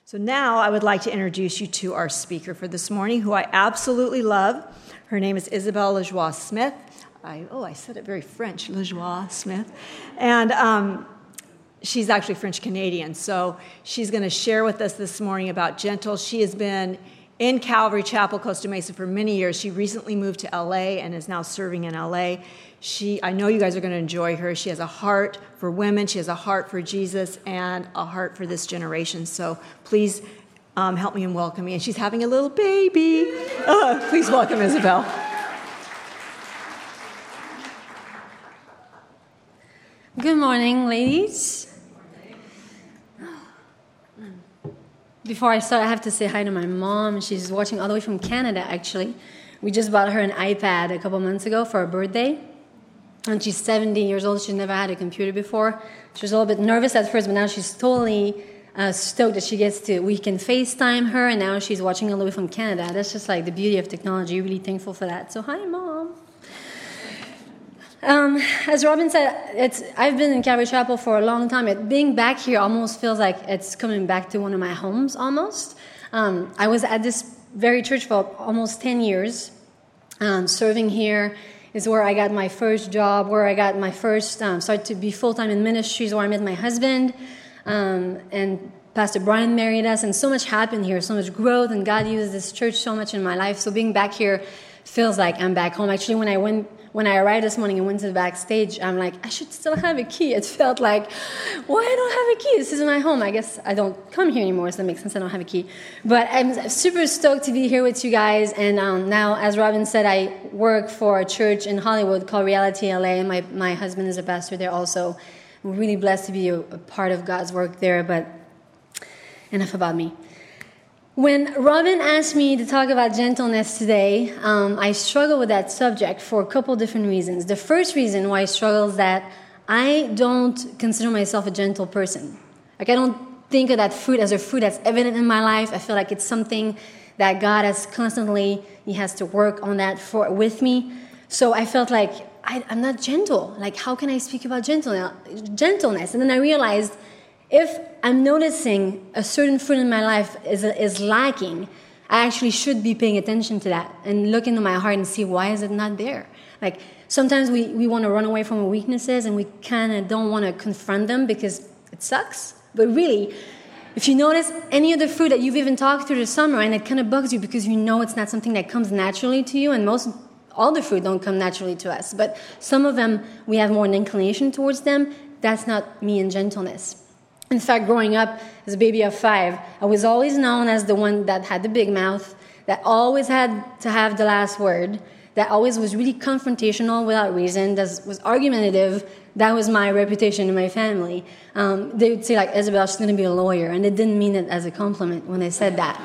So now I would like to introduce you to our speaker for this morning, who I absolutely love. Her name is Isabelle Lajoie-Smith. I said it very French, Lajoie-Smith. And she's actually French-Canadian, so she's going to share with us this morning about Gentle. She has been in Calvary Chapel, Costa Mesa for many years. She recently moved to LA and is now serving in LA. I know you guys are going to enjoy her. She has a heart for women. She has a heart for Jesus and a heart for this generation. So please help me in welcoming. And she's having a little baby. Please welcome Isabelle. Good morning, ladies. Before I start, I have to say hi to my mom. She's watching all the way from Canada, actually. We just bought her an iPad a couple months ago for her birthday. And she's 70 years old. She's never had a computer before. She was a little bit nervous at first, but now she's totally stoked that we can FaceTime her, and now she's watching all the way from Canada. That's just like the beauty of technology. Really thankful for that. So, hi, Mom. As Robin said, I've been in Calvary Chapel for a long time. Being back here almost feels like it's coming back to one of my homes almost. I was at this very church for almost 10 years. Serving here is where I got my first job, where I got my first, started to be full-time in ministries, where I met my husband. And Pastor Brian married us, and so much happened here, so much growth, and God used this church so much in my life. So being back here feels like I'm back home. Actually, when I arrived this morning and went to the backstage, I'm like, I should still have a key. It felt like, why I don't have a key? This isn't my home. I guess I don't come here anymore, so that makes sense I don't have a key. But I'm super stoked to be here with you guys. And now, as Robin said, I work for a church in Hollywood called Reality LA, and my husband is a pastor there also. We're really blessed to be a part of God's work there, but enough about me. When Robin asked me to talk about gentleness today, I struggle with that subject for a couple different reasons. The first reason why I struggle is that I don't consider myself a gentle person. Like, I don't think of that fruit as a fruit that's evident in my life. I feel like it's something that God has constantly, He has to work on that with me. So I felt like I'm not gentle. Like, how can I speak about gentleness? And then I realized, if I'm noticing a certain fruit in my life is lacking, I actually should be paying attention to that and look into my heart and see, why is it not there? Like, sometimes we want to run away from our weaknesses, and we kind of don't want to confront them because it sucks. But really, if you notice any of the fruit that you've even talked through the summer and it kind of bugs you because you know it's not something that comes naturally to you, and all the fruit don't come naturally to us, but some of them, we have more an inclination towards them. That's not me in gentleness. In fact, growing up as a baby of 5, I was always known as the one that had the big mouth, that always had to have the last word, that always was really confrontational without reason, that was argumentative. That was my reputation in my family. They would say, like, Isabelle, she's going to be a lawyer, and they didn't mean it as a compliment when they said that.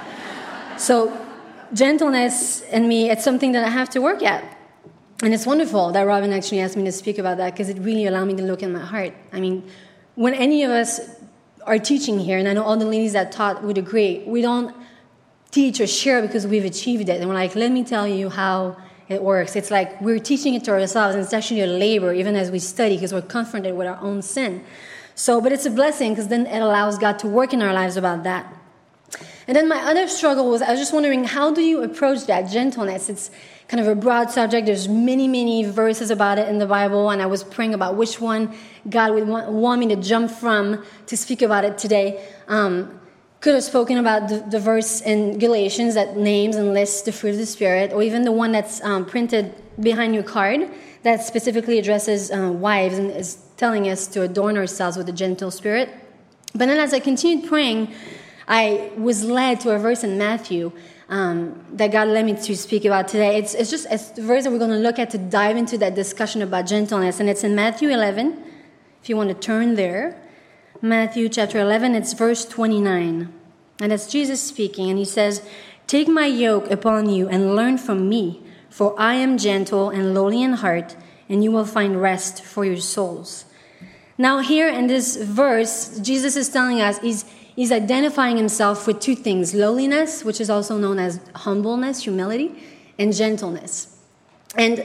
So gentleness in me, it's something that I have to work at. And it's wonderful that Robin actually asked me to speak about that, because it really allowed me to look in my heart. I mean, when any of us are teaching here, and I know all the ladies that taught would agree, we don't teach or share because we've achieved it. And we're like, let me tell you how it works. It's like we're teaching it to ourselves, and it's actually a labor, even as we study, because we're confronted with our own sin. But it's a blessing, because then it allows God to work in our lives about that. And then my other struggle was, I was just wondering, how do you approach that gentleness? It's kind of a broad subject. There's many, many verses about it in the Bible, and I was praying about which one God would want me to jump from to speak about it today. Could have spoken about the verse in Galatians that names and lists the fruit of the Spirit, or even the one that's printed behind your card that specifically addresses wives and is telling us to adorn ourselves with a gentle spirit. But then as I continued praying, I was led to a verse in Matthew that God led me to speak about today. It's the verse that we're going to look at to dive into that discussion about gentleness. And it's in Matthew 11, if you want to turn there. Matthew chapter 11, it's verse 29. And it's Jesus speaking, and He says, "Take my yoke upon you and learn from me, for I am gentle and lowly in heart, and you will find rest for your souls." Now here in this verse, Jesus is telling us, He's identifying Himself with two things: lowliness, which is also known as humbleness, humility, and gentleness. And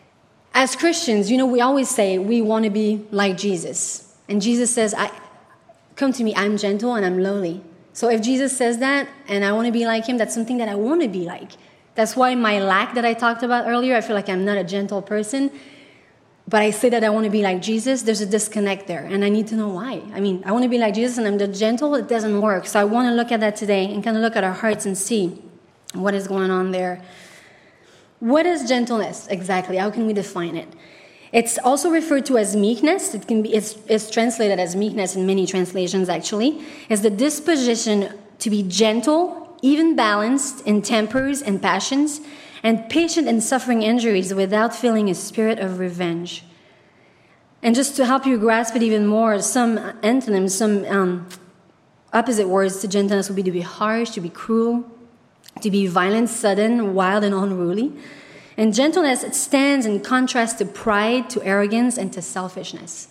as Christians, we always say we want to be like Jesus. And Jesus says, come to me, I'm gentle and I'm lowly. So if Jesus says that and I want to be like him, that's something that I want to be like. That's why my lack that I talked about earlier, I feel like I'm not a gentle person, but I say that I want to be like Jesus, there's a disconnect there, and I need to know why. I mean, I want to be like Jesus and I'm the gentle, it doesn't work. So I want to look at that today and kind of look at our hearts and see what is going on there. What is gentleness exactly? How can we define it? It's also referred to as meekness. It's translated as meekness in many translations, actually. It's the disposition to be gentle, even balanced in tempers and passions, and patient in suffering injuries without feeling a spirit of revenge. And just to help you grasp it even more, some antonyms, some opposite words to gentleness would be to be harsh, to be cruel, to be violent, sudden, wild, and unruly. And gentleness, it stands in contrast to pride, to arrogance, and to selfishness.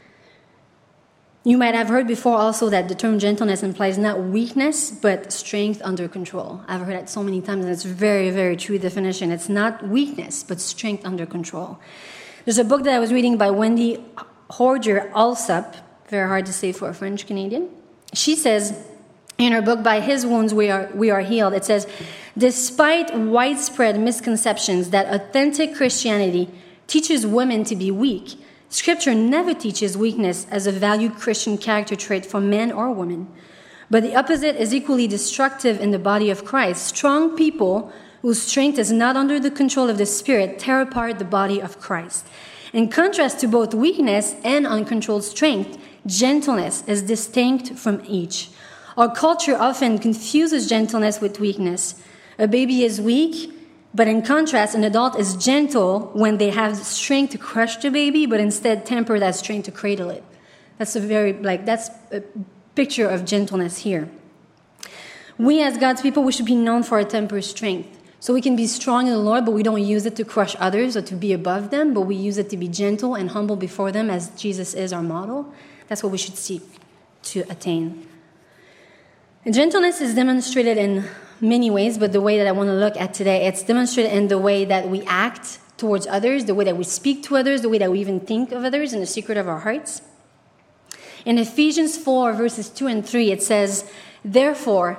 You might have heard before also that the term gentleness implies not weakness, but strength under control. I've heard that so many times, and it's a very, very true definition. It's not weakness, but strength under control. There's a book that I was reading by Wendy Horger-Alsop, very hard to say for a French Canadian. She says, in her book, By His Wounds We Are Healed, it says, despite widespread misconceptions that authentic Christianity teaches women to be weak, Scripture never teaches weakness as a valued Christian character trait for men or women. But the opposite is equally destructive in the body of Christ. Strong people whose strength is not under the control of the Spirit tear apart the body of Christ. In contrast to both weakness and uncontrolled strength, gentleness is distinct from each. Our culture often confuses gentleness with weakness. A baby is weak, but in contrast, an adult is gentle when they have strength to crush the baby, but instead temper that strength to cradle it. That's a picture of gentleness here. We as God's people, we should be known for our temper strength. So we can be strong in the Lord, but we don't use it to crush others or to be above them, but we use it to be gentle and humble before them as Jesus is our model. That's what we should seek to attain. And gentleness is demonstrated in many ways, but the way that I want to look at today, it's demonstrated in the way that we act towards others, the way that we speak to others, the way that we even think of others in the secret of our hearts. In Ephesians 4, verses 2 and 3, it says, Therefore,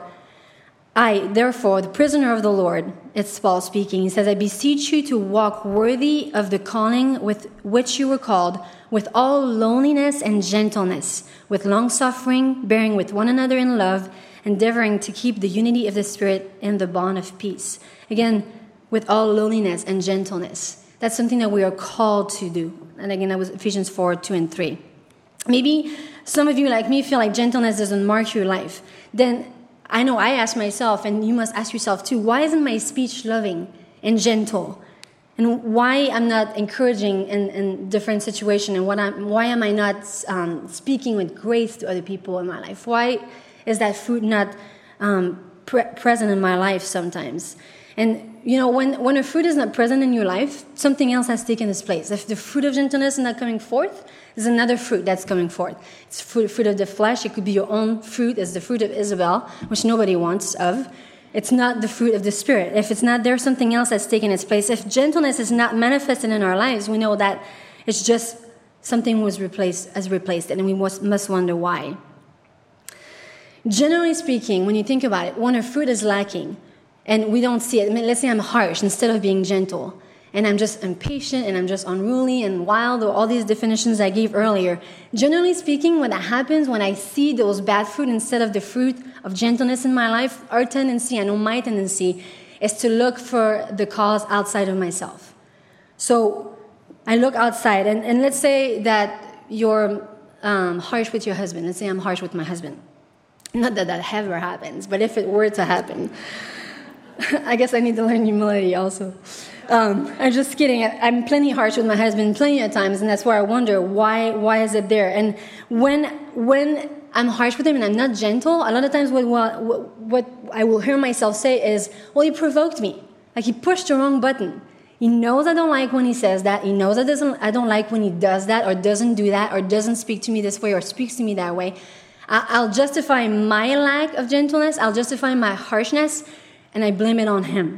the prisoner of the Lord, it's Paul speaking, he says, I beseech you to walk worthy of the calling with which you were called, with all lowliness and gentleness, with long-suffering, bearing with one another in love, endeavoring to keep the unity of the Spirit in the bond of peace. Again, with all lowliness and gentleness. That's something that we are called to do. And again, that was Ephesians 4, 2 and 3. Maybe some of you, like me, feel like gentleness doesn't mark your life. Then I know I ask myself, and you must ask yourself too, why isn't my speech loving and gentle? And why I'm not encouraging in different situations? And why am I not speaking with grace to other people in my life? Why is that fruit not present in my life sometimes? And, you know, when a fruit is not present in your life, something else has taken its place. If the fruit of gentleness is not coming forth, there's another fruit that's coming forth. It's fruit of the flesh. It could be your own fruit. It's the fruit of Isabel, which nobody wants of. It's not the fruit of the Spirit. If it's not there, something else has taken its place. If gentleness is not manifested in our lives, we know that it's just something has replaced it, and we must wonder why. Generally speaking, when you think about it, when a fruit is lacking and we don't see it, I mean, let's say I'm harsh instead of being gentle, and I'm just impatient and I'm just unruly and wild, or all these definitions I gave earlier. Generally speaking, when that happens, when I see those bad fruit instead of the fruit of gentleness in my life, our tendency, I know my tendency, is to look for the cause outside of myself. So I look outside, and let's say that you're harsh with your husband. Let's say I'm harsh with my husband. Not that ever happens, but if it were to happen, I guess I need to learn humility also. I'm just kidding. I'm plenty harsh with my husband plenty of times, and that's where I wonder why is it there? And when I'm harsh with him and I'm not gentle, a lot of times what I will hear myself say is, well, he provoked me. Like he pushed the wrong button. He knows I don't like when he says that. He knows I don't like when he does that or doesn't do that or doesn't speak to me this way or speaks to me that way. I'll justify my lack of gentleness. I'll justify my harshness, and I blame it on him.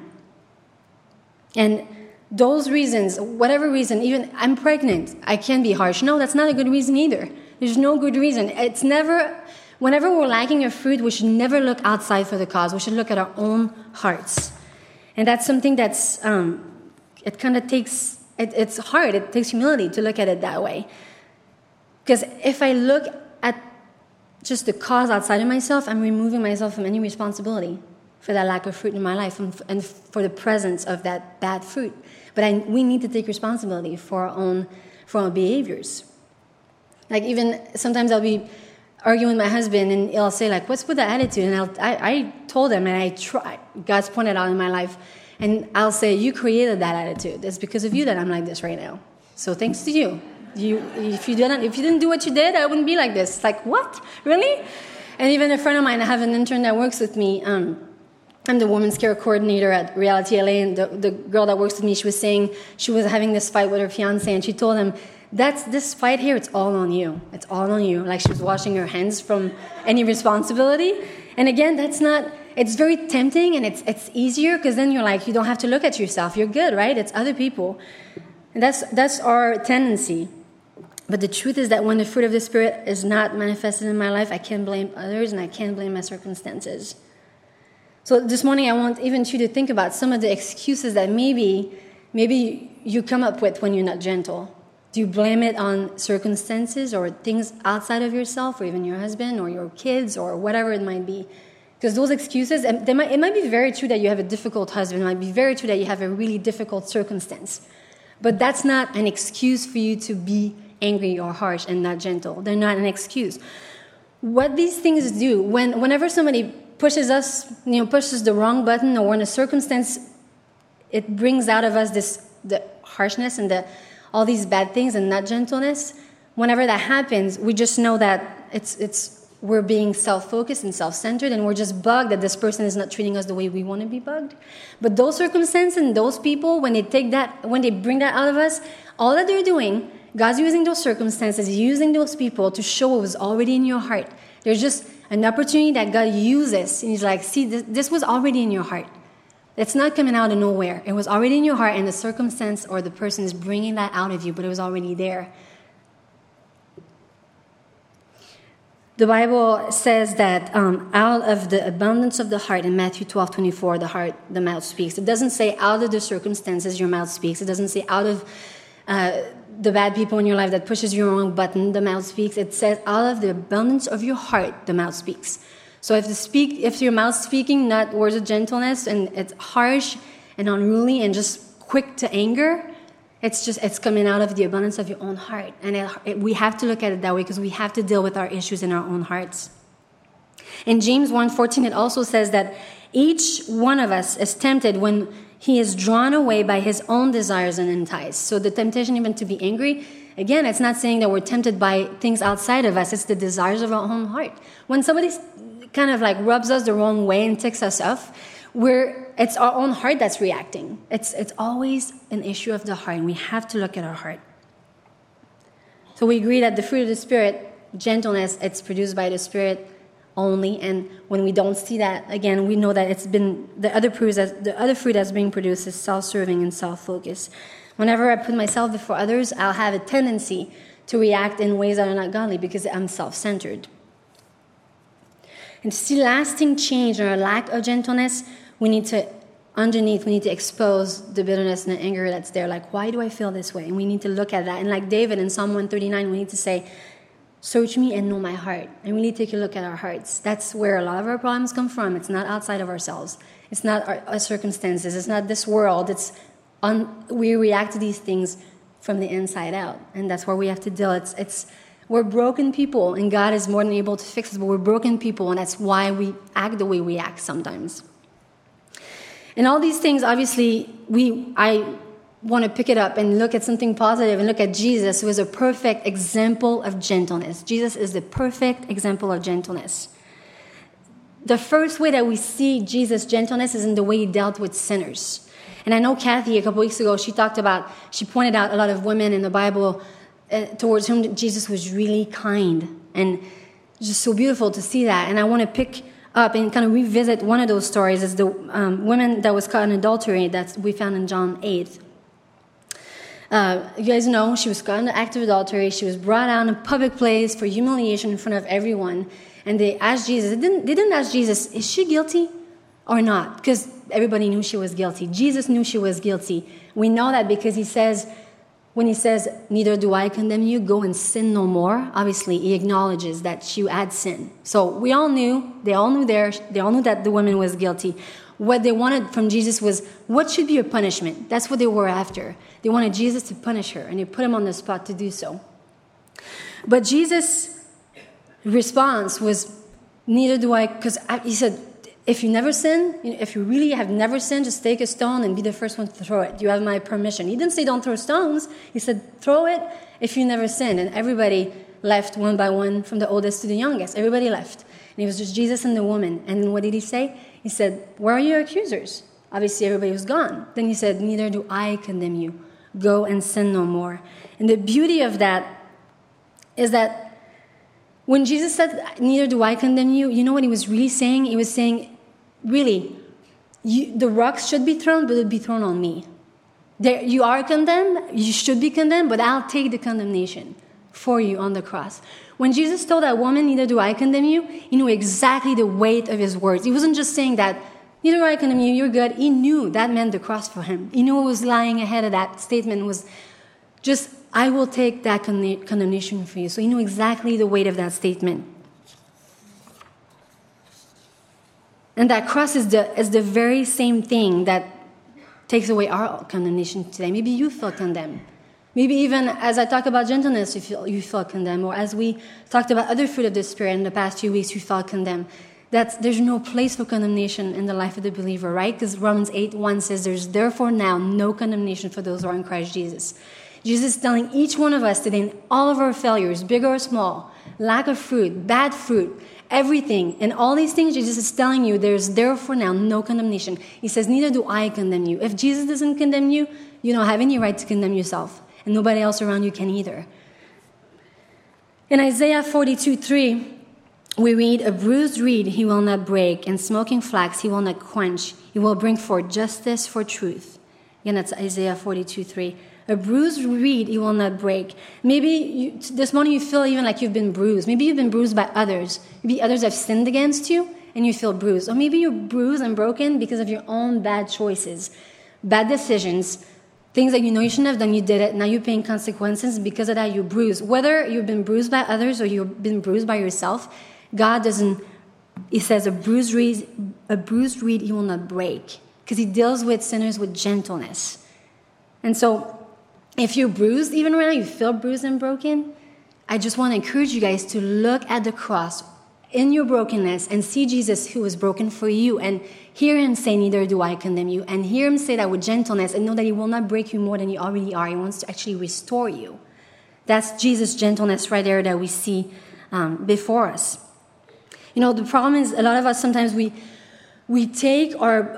And those reasons, whatever reason, even I'm pregnant, I can be harsh. No, that's not a good reason either. There's no good reason. It's never, whenever we're lacking a fruit, we should never look outside for the cause. We should look at our own hearts. And that's something that's, it kind of takes, it's hard. It takes humility to look at it that way. Because if I look at just the cause outside of myself, I'm removing myself from any responsibility for that lack of fruit in my life and for the presence of that bad fruit. But we need to take responsibility for our behaviors. Like even sometimes I'll be arguing with my husband and he'll say like, what's with the attitude? And I told him and I tried. God's pointed out in my life. And I'll say, you created that attitude. It's because of you that I'm like this right now. So thanks to you. If you didn't do what you did, I wouldn't be like this. It's like, what? Really? And even a friend of mine, I have an intern that works with me. I'm the women's care coordinator at Reality LA, and the girl that works with me, she was saying she was having this fight with her fiancé, and she told him, this fight here, it's all on you. It's all on you. Like she was washing her hands from any responsibility. And again, it's very tempting, and it's easier, because then you're like, you don't have to look at yourself. You're good, right? It's other people. And that's our tendency. But the truth is that when the fruit of the Spirit is not manifested in my life, I can't blame others, and I can't blame my circumstances. So this morning, I want even you to think about some of the excuses that maybe you come up with when you're not gentle. Do you blame it on circumstances or things outside of yourself, or even your husband or your kids or whatever it might be? Because those excuses, it might be very true that you have a difficult husband. It might be very true that you have a really difficult circumstance. But that's not an excuse for you to be angry or harsh and not gentle. They're not an excuse. What these things do, whenever somebody pushes the wrong button, or in a circumstance, it brings out of us the harshness and all these bad things and not gentleness. Whenever that happens, we just know that we're being self-focused and self-centered, and we're just bugged that this person is not treating us the way we want to be bugged. But those circumstances and those people, when they bring that out of us, all that they're doing, God's using those circumstances, using those people to show what was already in your heart. There's just an opportunity that God uses. And he's like, see, this was already in your heart. It's not coming out of nowhere. It was already in your heart, and the circumstance or the person is bringing that out of you, but it was already there. The Bible says that out of the abundance of the heart, in Matthew 12:24, the mouth speaks. It doesn't say out of the circumstances your mouth speaks. It doesn't say out of the bad people in your life that pushes your wrong button, the mouth speaks. It says out of the abundance of your heart, the mouth speaks. So if your mouth speaking not words of gentleness, and it's harsh and unruly and just quick to anger, it's coming out of the abundance of your own heart. And we have to look at it that way, because we have to deal with our issues in our own hearts. In James 1:14, it also says that each one of us is tempted when he is drawn away by his own desires and enticed. So the temptation even to be angry, again, it's not saying that we're tempted by things outside of us. It's the desires of our own heart. When somebody kind of like rubs us the wrong way and ticks us off, it's our own heart that's reacting. It's always an issue of the heart, and we have to look at our heart. So we agree that the fruit of the Spirit, gentleness, it's produced by the Spirit only, and when we don't see that, again, we know that it's been the other fruit that's being produced is self-serving and self-focused. Whenever I put myself before others, I'll have a tendency to react in ways that are not godly because I'm self-centered. And to see lasting change or a lack of gentleness, we need to expose the bitterness and the anger that's there. Like, why do I feel this way? And we need to look at that. And like David in Psalm 139, we need to say, search me and know my heart. And we need to take a look at our hearts. That's where a lot of our problems come from. It's not outside of ourselves. It's not our circumstances. It's not this world. We react to these things from the inside out. And that's where we have to deal. We're broken people, and God is more than able to fix us, but we're broken people, and that's why we act the way we act sometimes. And all these things, obviously, I want to pick it up and look at something positive and look at Jesus, who is a perfect example of gentleness. Jesus is the perfect example of gentleness. The first way that we see Jesus' gentleness is in the way he dealt with sinners. And I know Kathy, a couple weeks ago, she pointed out a lot of women in the Bible towards whom Jesus was really kind. And it's just so beautiful to see that. And I want to pick up and kind of revisit one of those stories. It's the woman that was caught in adultery that we found in John 8. You guys know she was caught in the act of adultery. She was brought out in a public place for humiliation in front of everyone. And they asked Jesus, they didn't ask Jesus, is she guilty or not? Because everybody knew she was guilty. Jesus knew she was guilty. We know that because when he says, neither do I condemn you, go and sin no more, obviously he acknowledges that she had sinned. So they all knew that the woman was guilty. What they wanted from Jesus was, what should be your punishment? That's what they were after. They wanted Jesus to punish her, and they put him on the spot to do so. But Jesus' response was, neither do I, because he said, if you never sin, if you really have never sinned, just take a stone and be the first one to throw it. You have my permission. He didn't say don't throw stones. He said throw it if you never sinned. And everybody left one by one, from the oldest to the youngest. Everybody left. And it was just Jesus and the woman. And then what did he say? He said, where are your accusers? Obviously everybody was gone. Then he said, neither do I condemn you. Go and sin no more. And the beauty of that is that when Jesus said, neither do I condemn you, you know what he was really saying? He was saying, really, the rocks should be thrown, but it would be thrown on me. You are condemned, you should be condemned, but I'll take the condemnation for you on the cross. When Jesus told that woman, neither do I condemn you, he knew exactly the weight of his words. He wasn't just saying that, neither do I condemn you, you're good. He knew that meant the cross for him. He knew what was lying ahead of that statement was just, I will take that condemnation for you. So he knew exactly the weight of that statement. And that cross is the very same thing that takes away our condemnation today. Maybe you feel condemned. Maybe even as I talk about gentleness, you feel condemned. Or as we talked about other fruit of the Spirit in the past few weeks, you felt condemned. There's no place for condemnation in the life of the believer, right? Because Romans 8:1 says, there's therefore now no condemnation for those who are in Christ Jesus. Jesus is telling each one of us today, in all of our failures, big or small, lack of fruit, bad fruit, everything, and all these things Jesus is telling you, there's therefore now no condemnation. He says, neither do I condemn you. If Jesus doesn't condemn you, you don't have any right to condemn yourself, and nobody else around you can either. In Isaiah 42:3, we read, a bruised reed he will not break, and smoking flax he will not quench. He will bring forth justice for truth. Again, that's Isaiah 42:3. A bruised reed he will not break. Maybe this morning you feel even like you've been bruised. Maybe you've been bruised by others. Maybe others have sinned against you and you feel bruised. Or maybe you're bruised and broken because of your own bad choices, bad decisions, things that you know you shouldn't have done, you did it. Now you're paying consequences. Because of that, you're bruised. Whether you've been bruised by others or you've been bruised by yourself, God doesn't, he says, a bruised reed he will not break. Because he deals with sinners with gentleness. And so, if you're bruised, even right now, you feel bruised and broken, I just want to encourage you guys to look at the cross in your brokenness and see Jesus who was broken for you and hear him say, neither do I condemn you, and hear him say that with gentleness and know that he will not break you more than you already are. He wants to actually restore you. That's Jesus' gentleness right there that we see before us. You know, the problem is a lot of us sometimes we take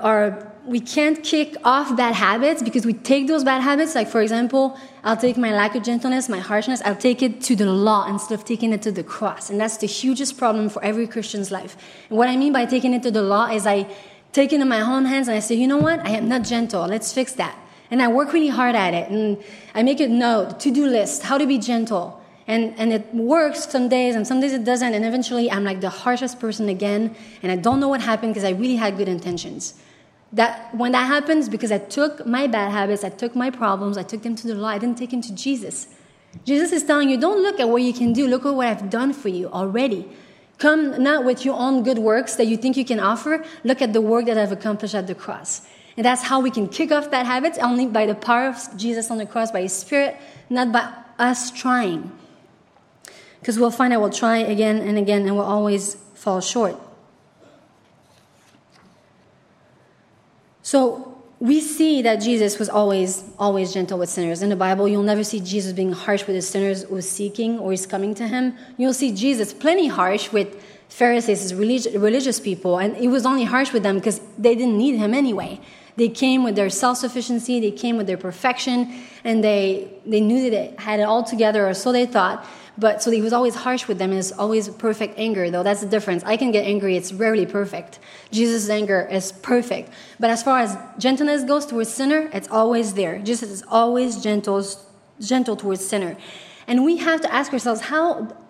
we can't kick off bad habits because we take those bad habits. Like, for example, I'll take my lack of gentleness, my harshness, I'll take it to the law instead of taking it to the cross. And that's the hugest problem for every Christian's life. And what I mean by taking it to the law is I take it in my own hands and I say, you know what? I am not gentle. Let's fix that. And I work really hard at it. And I make a note, to-do list, how to be gentle. And it works some days, and some days it doesn't. And eventually I'm like the harshest person again. And I don't know what happened because I really had good intentions. When that happens, because I took my bad habits, I took my problems, I took them to the law, I didn't take them to Jesus. Jesus is telling you, don't look at what you can do, look at what I've done for you already. Come not with your own good works that you think you can offer, look at the work that I've accomplished at the cross. And that's how we can kick off bad habits, only by the power of Jesus on the cross, by his Spirit, not by us trying. Because we'll find out we'll try again and again, and we'll always fall short. So we see that Jesus was always gentle with sinners. In the Bible, you'll never see Jesus being harsh with the sinners who's seeking or is coming to him. You'll see Jesus plenty harsh with Pharisees, religious people, and he was only harsh with them because they didn't need him anyway. They came with their self-sufficiency, they came with their perfection, and they knew that they had it all together, or so they thought. But so he was always harsh with them, and it's always perfect anger, though. That's the difference. I can get angry, it's rarely perfect. Jesus' anger is perfect. But as far as gentleness goes towards sinner, it's always there. Jesus is always gentle towards sinner. And we have to ask ourselves, how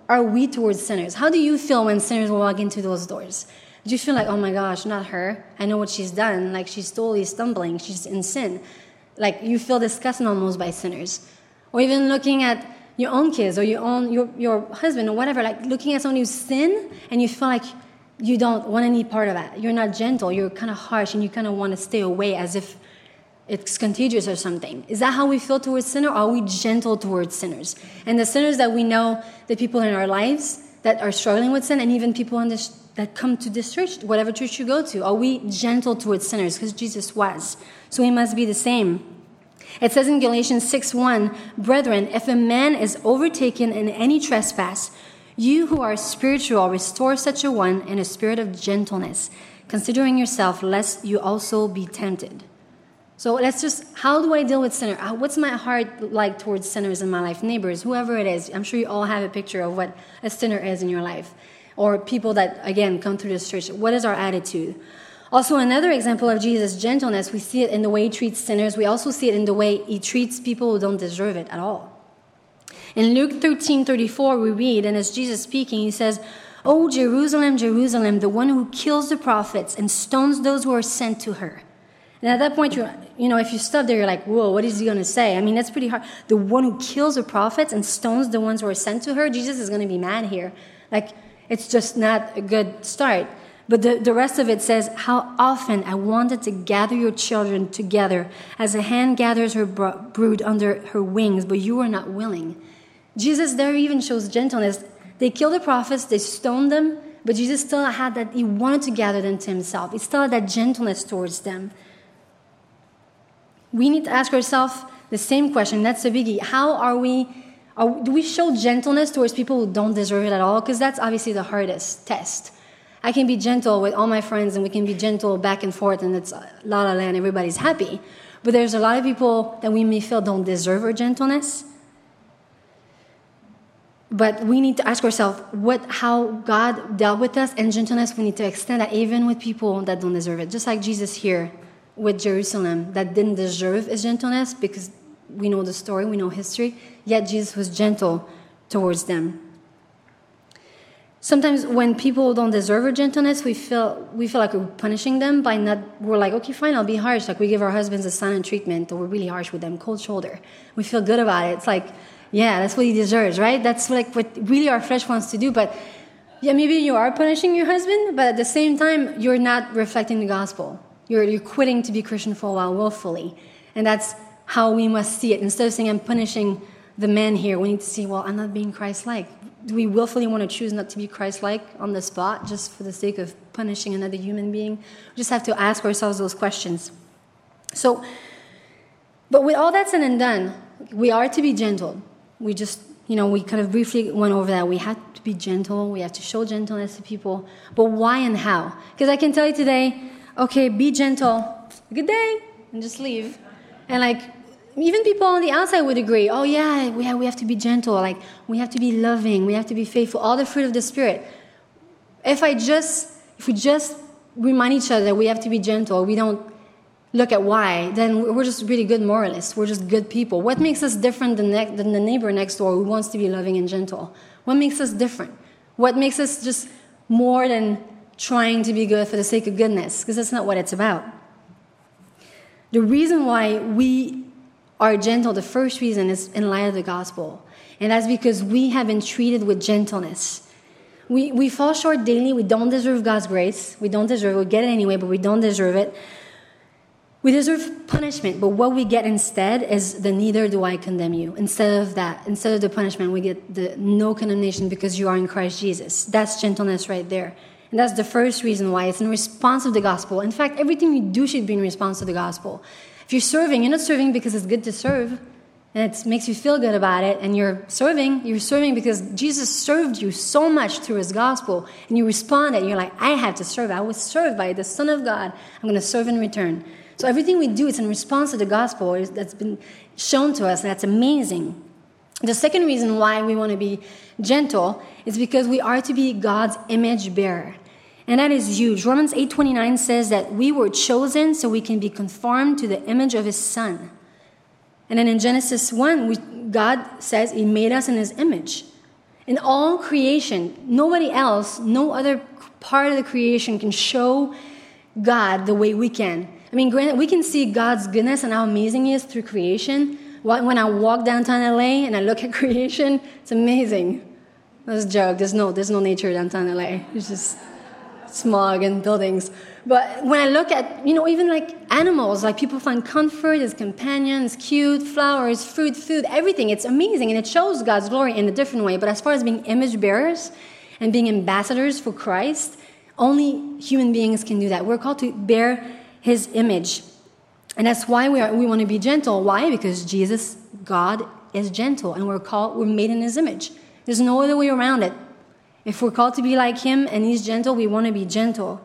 are we towards sinners? How do you feel when sinners walk into those doors? Do you feel like, oh my gosh, not her. I know what she's done. Like, she's totally stumbling. She's in sin. Like, you feel disgusted almost by sinners. Or even looking at your own kids or your husband or whatever, like looking at someone who's sin and you feel like you don't want any part of that. You're not gentle. You're kind of harsh and you kind of want to stay away as if it's contagious or something. Is that how we feel towards sinners? Or are we gentle towards sinners? And the sinners that we know, the people in our lives that are struggling with sin, and even people in this, that come to this church, whatever church you go to, are we gentle towards sinners? Because Jesus was. So we must be the same. It says in Galatians 6:1, brethren, if a man is overtaken in any trespass, you who are spiritual, restore such a one in a spirit of gentleness, considering yourself, lest you also be tempted. So let's just, how do I deal with sinners? What's my heart like towards sinners in my life? Neighbors, whoever it is. I'm sure you all have a picture of what a sinner is in your life. Or people that, again, come through this church. What is our attitude? Also, another example of Jesus' gentleness, we see it in the way he treats sinners. We also see it in the way he treats people who don't deserve it at all. In Luke 13:34, we read, and as Jesus speaking, he says, "O Jerusalem, Jerusalem, the one who kills the prophets and stones those who are sent to her." And at that point, if you stop there, you're like, whoa, what is he going to say? I mean, that's pretty hard. The one who kills the prophets and stones the ones who are sent to her, Jesus is going to be mad here. Like, it's just not a good start. But the rest of it says, how often I wanted to gather your children together as a hen gathers her brood under her wings, but you were not willing. Jesus there even shows gentleness. They killed the prophets, they stoned them, but Jesus still had that, he wanted to gather them to himself. He still had that gentleness towards them. We need to ask ourselves the same question. That's the biggie. Do we show gentleness towards people who don't deserve it at all? Because that's obviously the hardest test. I can be gentle with all my friends and we can be gentle back and forth and it's la la land, everybody's happy. But there's a lot of people that we may feel don't deserve our gentleness. But we need to ask ourselves how God dealt with us, and gentleness, we need to extend that even with people that don't deserve it. Just like Jesus here with Jerusalem that didn't deserve his gentleness, because we know the story, we know history, yet Jesus was gentle towards them. Sometimes when people don't deserve our gentleness, we feel like we're punishing them we're like, okay, fine, I'll be harsh. Like we give our husbands a silent treatment, or we're really harsh with them, cold shoulder. We feel good about it. It's like, yeah, that's what he deserves, right? That's like what really our flesh wants to do. But yeah, maybe you are punishing your husband, but at the same time, you're not reflecting the gospel. You're quitting to be Christian for a while willfully. And that's how we must see it. Instead of saying, I'm punishing the man here, we need to see, well, I'm not being Christ-like. Do we willfully want to choose not to be Christ-like on the spot just for the sake of punishing another human being? We just have to ask ourselves those questions. So, but with all that said and done, we are to be gentle. We just, we kind of briefly went over that. We have to be gentle. We have to show gentleness to people. But why and how? Because I can tell you today, okay, be gentle. Good day. And just leave. And even people on the outside would agree, oh yeah, we have to be gentle. Like, we have to be loving. We have to be faithful. All the fruit of the Spirit. If we just remind each other that we have to be gentle, we don't look at why, then we're just really good moralists. We're just good people. What makes us different than the neighbor next door who wants to be loving and gentle? What makes us different? What makes us just more than trying to be good for the sake of goodness? Because that's not what it's about. The reason why we are gentle, the first reason is in light of the gospel. And that's because we have been treated with gentleness. We fall short daily. We don't deserve God's grace. We don't deserve it. We get it anyway, but we don't deserve it. We deserve punishment, but what we get instead is the neither do I condemn you. Instead of the punishment, we get the no condemnation because you are in Christ Jesus. That's gentleness right there. And that's the first reason why. It's in response to the gospel. In fact, everything you do should be in response to the gospel. If you're serving, you're not serving because it's good to serve, and it makes you feel good about it, and you're serving because Jesus served you so much through his gospel, and you responded, and you're like, I have to serve. I was served by the Son of God. I'm going to serve in return. So everything we do is in response to the gospel that's been shown to us. That's amazing. The second reason why we want to be gentle is because we are to be God's image bearer. And that is huge. Romans 8:29 says that we were chosen so we can be conformed to the image of his Son. And then in Genesis 1, God says he made us in his image. In all creation, nobody else, no other part of the creation can show God the way we can. I mean, granted, we can see God's goodness and how amazing He is through creation. When I walk downtown LA and I look at creation, it's amazing. That's a joke. There's no nature downtown LA. It's just smog and buildings. But when I look at, even like animals, like people find comfort as companions, cute, flowers, fruit, food, everything. It's amazing, and it shows God's glory in a different way. But as far as being image bearers and being ambassadors for Christ, only human beings can do that. We're called to bear His image. And that's why we want to be gentle. Why? Because Jesus, God, is gentle, and we're made in His image. There's no other way around it. If we're called to be like Him and He's gentle, we want to be gentle.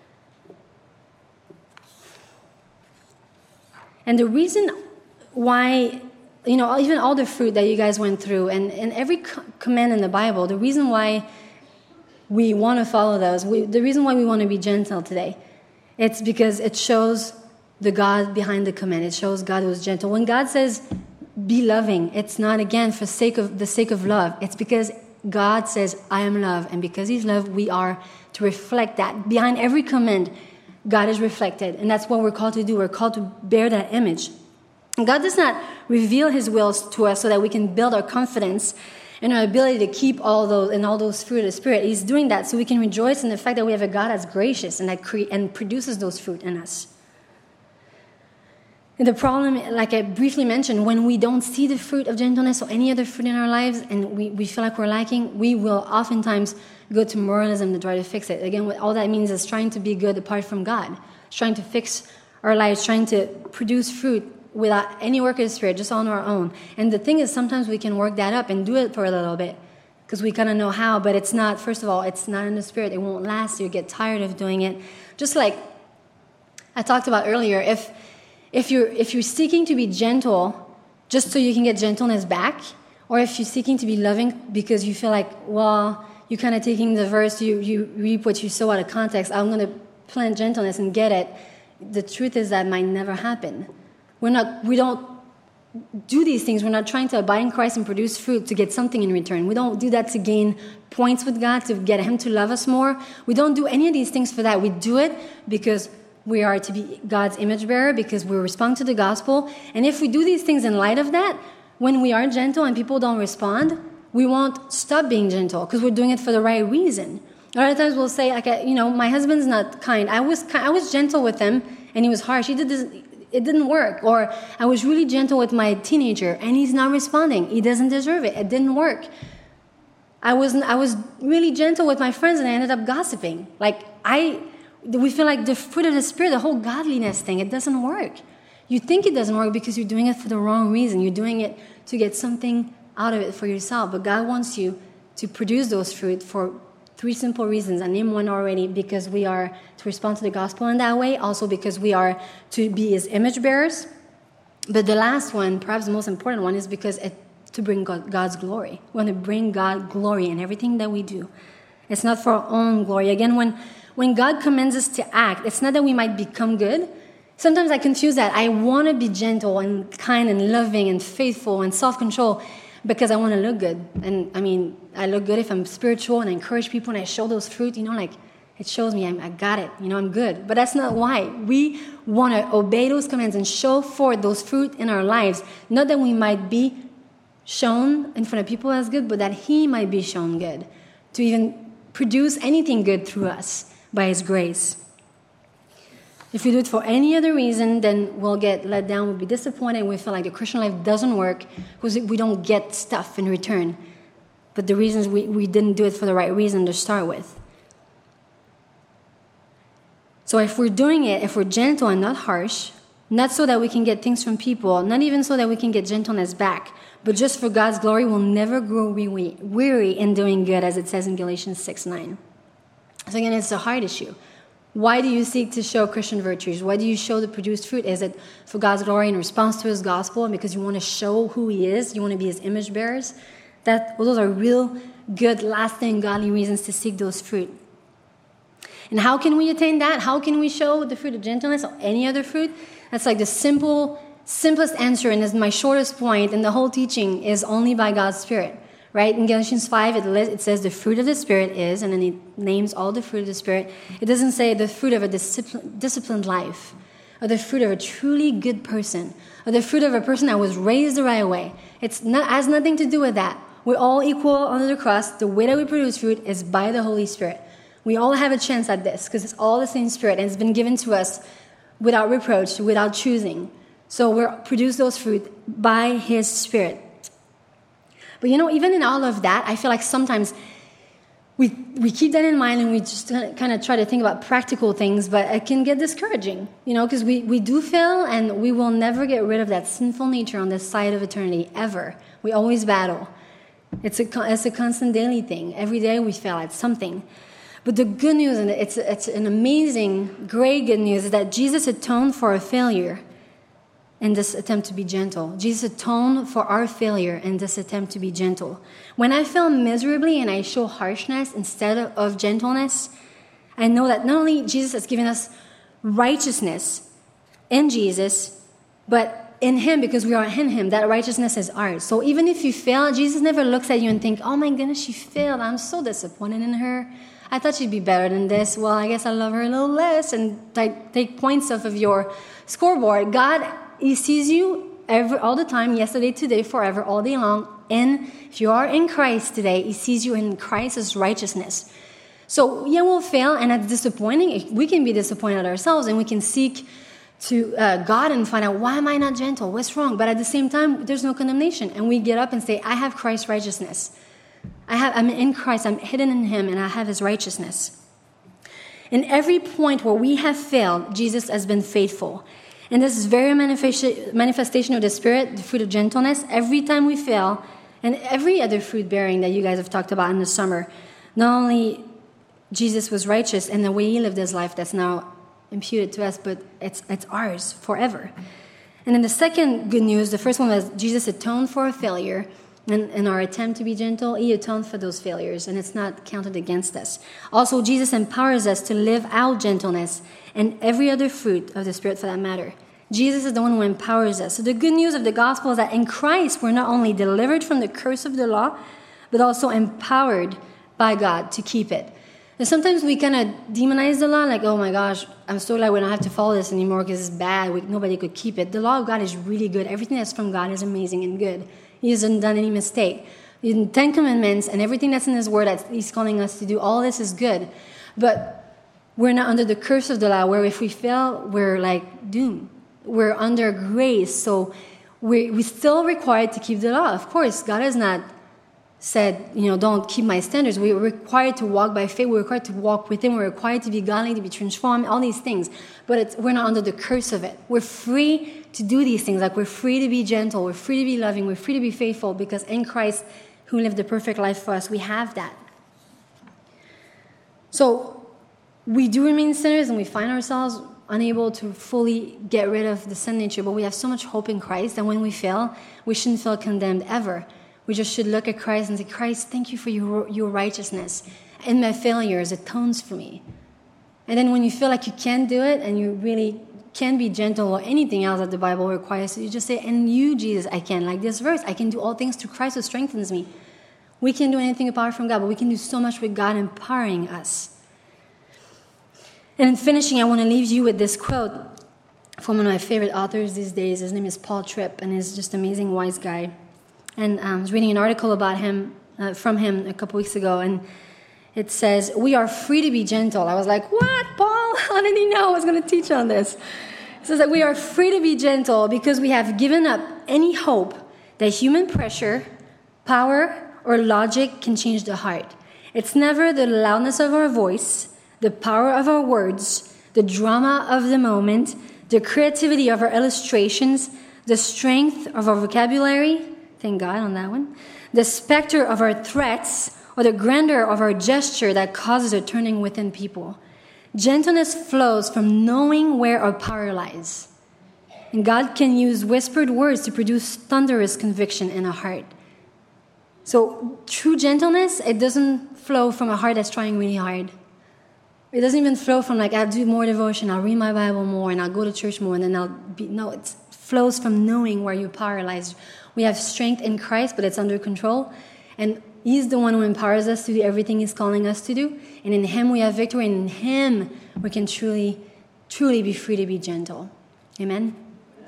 And the reason why, even all the fruit that you guys went through and every command in the Bible, the reason why we want to follow those, the reason why we want to be gentle today, it's because it shows the God behind the command. It shows God who is gentle. When God says, be loving, it's not, again, for the sake of love. It's because God says, I am love. And because He's love, we are to reflect that. Behind every command, God is reflected. And that's what we're called to do. We're called to bear that image. And God does not reveal His wills to us so that we can build our confidence and our ability to keep all those fruit of the Spirit. He's doing that so we can rejoice in the fact that we have a God that's gracious and that and produces those fruit in us. And the problem, like I briefly mentioned, when we don't see the fruit of gentleness or any other fruit in our lives and we feel like we're lacking, we will oftentimes go to moralism to try to fix it. Again, what all that means is trying to be good apart from God, trying to fix our lives, trying to produce fruit without any work of the Spirit, just on our own. And the thing is, sometimes we can work that up and do it for a little bit because we kind of know how, but it's not, first of all, it's not in the Spirit. It won't last. You get tired of doing it. Just like I talked about earlier, if you're seeking to be gentle just so you can get gentleness back, or if you're seeking to be loving because you feel like, well, you're kind of taking the verse, you reap what you sow out of context, I'm going to plant gentleness and get it, the truth is that might never happen. We don't do these things. We're not trying to abide in Christ and produce fruit to get something in return. We don't do that to gain points with God, to get Him to love us more. We don't do any of these things for that. We do it because we are to be God's image bearer, because we respond to the gospel. And if we do these things in light of that, when we are gentle and people don't respond, we won't stop being gentle because we're doing it for the right reason. A lot of times we'll say, like, my husband's not kind. I was gentle with him and he was harsh. It didn't work. Or I was really gentle with my teenager and he's not responding. He doesn't deserve it. It didn't work. I was really gentle with my friends and I ended up gossiping. We feel like the fruit of the Spirit, the whole godliness thing, it doesn't work. You think it doesn't work because you're doing it for the wrong reason. You're doing it to get something out of it for yourself. But God wants you to produce those fruit for 3 simple reasons. I named one already, because we are to respond to the gospel in that way. Also because we are to be His image bearers. But the last one, perhaps the most important one, is because to bring God's glory. We want to bring God glory in everything that we do. It's not for our own glory. Again, when God commands us to act, it's not that we might become good. Sometimes I confuse that. I want to be gentle and kind and loving and faithful and self-control because I want to look good. And I look good if I'm spiritual and I encourage people and I show those fruit, it shows me I got it, I'm good. But that's not why. We want to obey those commands and show forth those fruit in our lives. Not that we might be shown in front of people as good, but that He might be shown good. To even produce anything good through us by His grace. If we do it for any other reason, then we'll get let down, we'll be disappointed, and we feel like the Christian life doesn't work because we don't get stuff in return. But the reasons we didn't do it for the right reason to start with. So if we're doing it, if we're gentle and not harsh, not so that we can get things from people, not even so that we can get gentleness back, but just for God's glory, we'll never grow weary in doing good, as it says in Galatians 6:9. So again, it's a hard issue. Why do you seek to show Christian virtues? Why do you show the produced fruit? Is it for God's glory in response to His gospel and because you want to show who He is? You want to be His image bearers? Those are real, good, lasting, godly reasons to seek those fruit. And how can we attain that? How can we show the fruit of gentleness or any other fruit? That's like the simplest answer, and is my shortest point in the whole teaching, is only by God's Spirit. right? In Galatians 5, it says the fruit of the Spirit is, and then it names all the fruit of the Spirit. It doesn't say the fruit of a disciplined life, or the fruit of a truly good person, or the fruit of a person that was raised the right way. Has nothing to do with that. We're all equal under the cross. The way that we produce fruit is by the Holy Spirit. We all have a chance at this because it's all the same Spirit, and it's been given to us without reproach, without choosing. So we produce those fruit by His Spirit. But even in all of that, I feel like sometimes we keep that in mind and we just kind of try to think about practical things, but it can get discouraging, because we do fail, and we will never get rid of that sinful nature on this side of eternity, ever. We always battle. It's a constant daily thing. Every day we fail at something. But the good news, and it's an amazing, great good news, is that Jesus atoned for our failure in this attempt to be gentle. Jesus atoned for our failure in this attempt to be gentle. When I fail miserably and I show harshness instead of gentleness, I know that not only Jesus has given us righteousness in Jesus, but in Him, because we are in Him, that righteousness is ours. So even if you fail, Jesus never looks at you and thinks, oh my goodness, she failed. I'm so disappointed in her. I thought she'd be better than this. Well, I guess I love her a little less, and take points off of your scoreboard. God, He sees you all the time, yesterday, today, forever, all day long. And if you are in Christ today, He sees you in Christ's righteousness. So, yeah, we'll fail, and that's disappointing. We can be disappointed ourselves, and we can seek to God and find out, why am I not gentle? What's wrong? But at the same time, there's no condemnation. And we get up and say, I have Christ's righteousness. I'm in Christ. I'm hidden in Him, and I have His righteousness. In every point where we have failed, Jesus has been faithful. And this is very manifestation of the Spirit, the fruit of gentleness. Every time we fail, and every other fruit bearing that you guys have talked about in the summer, not only Jesus was righteous in the way He lived His life that's now imputed to us, but it's ours forever. And then the second good news, the first one was Jesus atoned for our failure. And in our attempt to be gentle, He atoned for those failures, and it's not counted against us. Also, Jesus empowers us to live out gentleness and every other fruit of the Spirit for that matter. Jesus is the one who empowers us. So the good news of the gospel is that in Christ, we're not only delivered from the curse of the law, but also empowered by God to keep it. And sometimes we kind of demonize the law, like, oh my gosh, I'm so glad we don't have to follow this anymore because it's bad. Nobody could keep it. The law of God is really good. Everything that's from God is amazing and good. He hasn't done any mistake. In 10 Commandments and everything that's in His Word that He's calling us to do, all this is good. But we're not under the curse of the law, where if we fail, we're like doomed. We're under grace, so we're still required to keep the law. Of course, God has not said, don't keep my standards. We're required to walk by faith. We're required to walk with Him. We're required to be godly, to be transformed, all these things. But we're not under the curse of it. We're free to do these things. Like, we're free to be gentle. We're free to be loving. We're free to be faithful, because in Christ, who lived the perfect life for us, we have that. So we do remain sinners, and we find ourselves unable to fully get rid of the sin nature, but we have so much hope in Christ, and when we fail, we shouldn't feel condemned ever. We just should look at Christ and say, Christ, thank you for your righteousness. In my failures, it atones for me. And then when you feel like you can't do it, and you really can't be gentle or anything else that the Bible requires, so you just say, and you, Jesus, I can. Like this verse, I can do all things through Christ who strengthens me. We can't do anything apart from God, but we can do so much with God empowering us. And in finishing, I want to leave you with this quote from one of my favorite authors these days. His name is Paul Tripp, and he's just an amazing, wise guy. And I was reading an article about him, from him a couple weeks ago, and it says, we are free to be gentle. I was like, what, Paul? How did he know I was going to teach on this? It says that we are free to be gentle because we have given up any hope that human pressure, power, or logic can change the heart. It's never the loudness of our voice, the power of our words, the drama of the moment, the creativity of our illustrations, the strength of our vocabulary, thank God on that one, the specter of our threats, or the grandeur of our gesture that causes a turning within people. Gentleness flows from knowing where our power lies. And God can use whispered words to produce thunderous conviction in a heart. So true gentleness, it doesn't flow from a heart that's trying really hard. It doesn't even flow from like, I'll do more devotion, I'll read my Bible more, and I'll go to church more, and then no, it flows from knowing where your power lies. We have strength in Christ, but it's under control. And He's the one who empowers us to do everything He's calling us to do. And in Him we have victory. And in Him we can truly, truly be free to be gentle. Amen?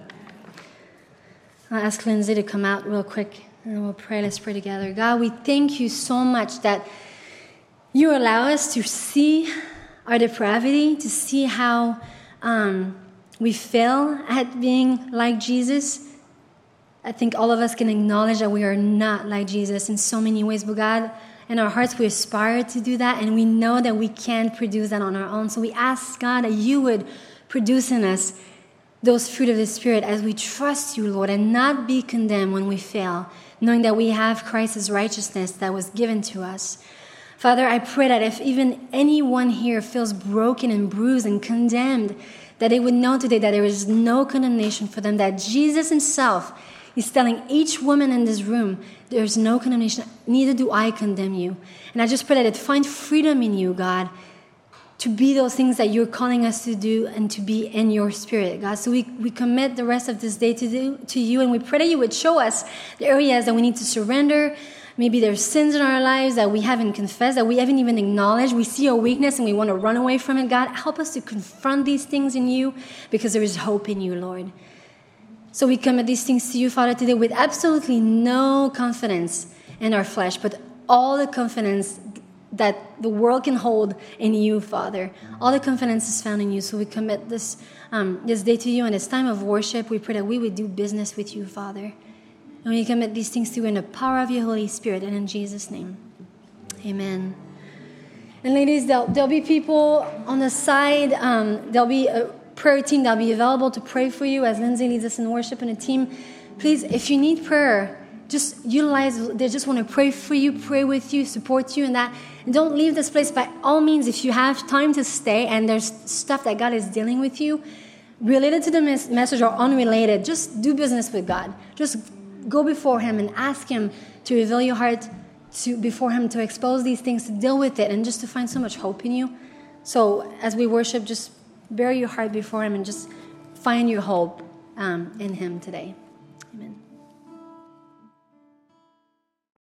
I'll ask Lindsay to come out real quick and we'll pray. Let's pray together. God, we thank you so much that you allow us to see our depravity, to see how we fail at being like Jesus. I think all of us can acknowledge that we are not like Jesus in so many ways. But God, in our hearts, we aspire to do that, and we know that we can't produce that on our own. So we ask, God, that you would produce in us those fruit of the Spirit as we trust you, Lord, and not be condemned when we fail, knowing that we have Christ's righteousness that was given to us. Father, I pray that if even anyone here feels broken and bruised and condemned, that they would know today that there is no condemnation for them, that Jesus himself is telling each woman in this room, there's no condemnation, neither do I condemn you. And I just pray that it find freedom in you, God, to be those things that you're calling us to do and to be in your Spirit, God. So we commit the rest of this day to you, and we pray that you would show us the areas that we need to surrender. Maybe there's sins in our lives that we haven't confessed, that we haven't even acknowledged. We see a weakness and we want to run away from it. God, help us to confront these things in you because there is hope in you, Lord. So we commit these things to you, Father, today with absolutely no confidence in our flesh, but all the confidence that the world can hold in you, Father. All the confidence is found in you. So we commit this day to you, and this time of worship, we pray that we would do business with you, Father. And we commit these things to you in the power of your Holy Spirit, and in Jesus' name, amen. And ladies, there'll be people on the side. There'll be a prayer team that'll be available to pray for you as Lindsay leads us in worship and a team. Please, if you need prayer, just utilize, they just want to pray for you, pray with you, support you in that. And don't leave this place. By all means, if you have time to stay and there's stuff that God is dealing with you, related to the message or unrelated, just do business with God. Just go before Him and ask Him to reveal your heart before Him, to expose these things, to deal with it, and just to find so much hope in you. So as we worship, just bury your heart before Him and just find your hope in Him today. Amen.